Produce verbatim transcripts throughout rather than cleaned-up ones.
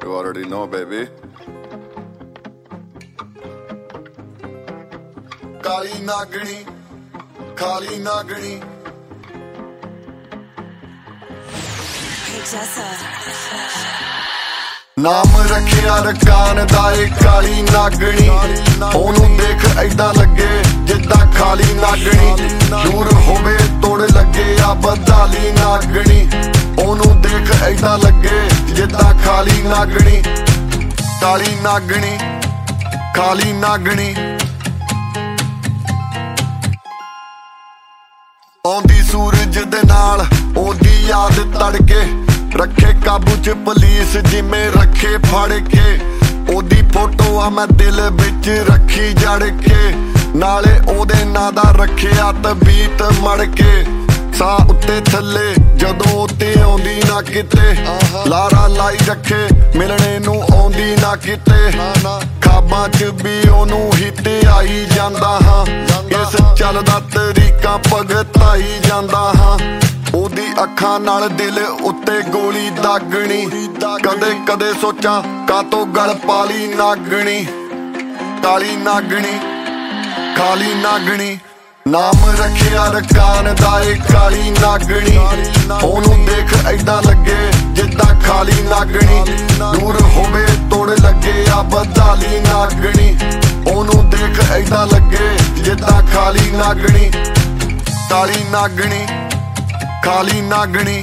You already know, baby. ਕਾਲੀ ਨਾਗਣੀ ਖਾਲੀ ਨਾਗਣੀ ਨਾਮ ਰੱਖਿਆ ਰਕਾਨ ਦਾ ਏ ਕਾਲੀ ਨਾਗਣੀ। ਉਹਨੂੰ ਦੇਖ ਏਦਾਂ ਲੱਗੇ ਜਿੱਦਾਂ ਖਾਲੀ ਨਾਗਣੀ। ਦੂਰ ਹੋਵੇ ਤੋੜ ਲੱਗੇ ਆ ਬਦਾਲੀ ਨਾਗਣੀ। ਉਹਨੂੰ ਦੇਖ ਏਦਾਂ ਲੱਗੇ ਜਿੱਦਾਂ ਖਾਲੀ ਨਾਗਣੀ। ਕਾਲੀ ਨਾਗਣੀ ਖਾਲੀ ਨਾਗਣੀ ਆਉਂਦੀ ਸੂਰਜ ਦੇ ਨਾਲ ਉਹਦੀ ਯਾਦ ਤੜਕੇ ਰੱਖੇ ਕਾਬੂ ਚ ਪੁਲਿਸ ਜਿਵੇਂ ਰੱਖੇ ਫੜ ਕੇ। ਉਹਦੀ ਫੋਟੋ ਆ ਮੈਂ ਦਿਲ ਵਿੱਚ ਰੱਖੀ ਜੜ ਕੇ ਨਾਲੇ ਉਹਦੇ ਨਾਂ ਦਾ ਰੱਖਿਆ ਤਬੀਤ ਮੜ ਕੇ। ਸਾਹ ਉੱਤੇ ਥੱਲੇ ਜਦੋਂ ਉੱਤੇ ਆਉਂਦੀ ਨਾ ਕਿਤੇ ਲਾਰਾ ਲਾਈ ਰੱਖੇ ਮਿਲਣੇ ਨੂੰ ਆਉਂਦੀ ਨਾ ਕਿਤੇ। ਖਾਬਾਂ ਚ ਵੀ ਉਹਨੂੰ ਹੀ ਤੇ ਆਈ ਜਾਂਦਾ ਹਾਂ ਇਸ ਚੱਲਦਾ ਤਰੀਕਾ ਭਗਤਾਈ ਜਾਂਦਾ ਹਾਂ। ਉਹਦੀ ਅੱਖਾਂ ਨਾਲ ਦਿਲ ਉੱਤੇ ਗੋਲੀ ਦਾਗਣੀ ਕਦੇ ਕਦੇ ਸੋਚਾਂ ਕਾਤੋਂ ਗਲ ਪਾਲੀ ਨਾਗਣੀ। ਕਾਲੀ ਨਾਗਣੀ ਖਾਲੀ ਨਾਗਣੀ ਨਾਮ ਰੱਖਿਆ ਰਕਾਨ ਦਾ ਏ ਕਾਲੀ ਨਾਗਣੀ। ਉਹਨੂੰ ਦੇਖ ਏਦਾਂ ਲੱਗੇ ਜਿੱਦਾਂ ਖਾਲੀ ਨਾਗਣੀ। ਦੂਰ ਹੋਵੇ ਤੋੜ ਲੱਗੇ ਆ ਬਦਾਲੀ ਨਾਗਣੀ। ਉਹਨੂੰ ਦੇਖ ਏਦਾਂ ਲੱਗੇ ਜਿੱਦਾਂ ਖਾਲੀ ਨਾਗਣੀ। ਕਾਲੀ ਨਾਗਣੀ ਖਾਲੀ ਨਾਗਣੀ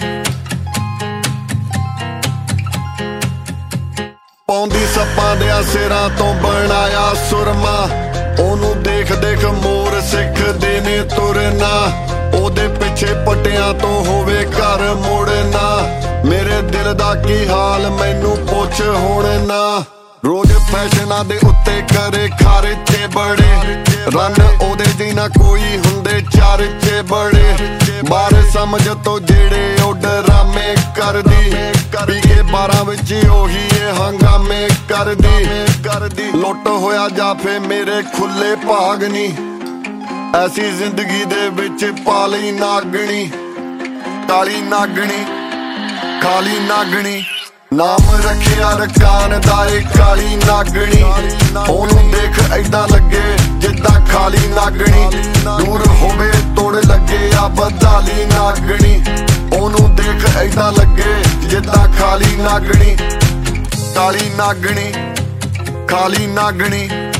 ਪਾਉਂਦੀ ਸੱਪਾਂ ਦਿਆਂ ਸਿਰਾਂ ਤੋਂ ਬਣਾਇਆ ਸੁਰਮਾ। ਉਹਨੂੰ ਦੇਖ ਦੇਖ ਮੋਰ ਸਿੱਖਦੇ ਨੇ ਤੁਰਨਾ। ਉਹਦੇ ਪਿੱਛੇ ਪੱਟਿਆਂ ਤੋਂ ਹੋਵੇ ਘਰ ਮੁੜਨਾ। ਮੇਰੇ ਦਿਲ ਦਾ ਕੀ ਹਾਲ ਮੈਨੂੰ ਪੁੱਛ ਹੁਣ ਨਾ। ਰੋਜ਼ ਫੈਸ਼ਨਾਂ ਦੇ ਉੱਤੇ ਕਰੇ ਖਰਚੇ ਬੜੇ ਰਨ ਉਹਦੇ ਜੀ ਨਾ ਕੋਈ ਹੁੰਦੇ ਚਰਚੇ ਬੜੇ। ਬਾਹਰ ਸਮਝ ਤੋਂ ਜਿਹੜੇ ਉਹ ਡਰਾਮੇ ਕਰਦੀ ਪੀ ਕੇ ਬਾਰਾਂ ਵਿੱਚ ਉਹੀ ਇਹ ਹੰਗਾਮੇ ਕਰਦੀ ਕਰਦੀ। ਲੁੱਟ ਹੋਇਆ ਜਾਫੇ ਮੇਰੇ ਖੁੱਲੇ ਭਾਗ ਨੀ ਐਸੀ ਜ਼ਿੰਦਗੀ ਦੇ ਵਿੱਚ ਪਾ ਲਈ ਨਾਗਣੀ। ਕਾਲੀ ਨਾਗਣੀ ਖਾਲੀ ਨਾਗਣੀ ਨਾਮ ਰੱਖਿਆ ਰਕਾਨ ਦਾ ਏ ਕਾਲੀ ਨਾਗਣੀ। ਉਹਨੂੰ ਦੇਖ ਏਦਾਂ ਲੱਗੇ ਜਿੱਦਾਂ ਖਾਲੀ ਨਾਗਣੀ। ਦੂਰ ਹੋਵੇ ਤੋੜ ਲੱਗੇ ਆ ਬਦਾਲੀ ਨਾਗਣੀ। ਉਹਨੂੰ ਦੇਖ ਏਦਾਂ ਲੱਗੇ ਜਿੱਦਾਂ ਖਾਲੀ ਨਾਗਣੀ। ਕਾਲੀ ਨਾਗਣੀ ਖਾਲੀ ਨਾਗਣੀ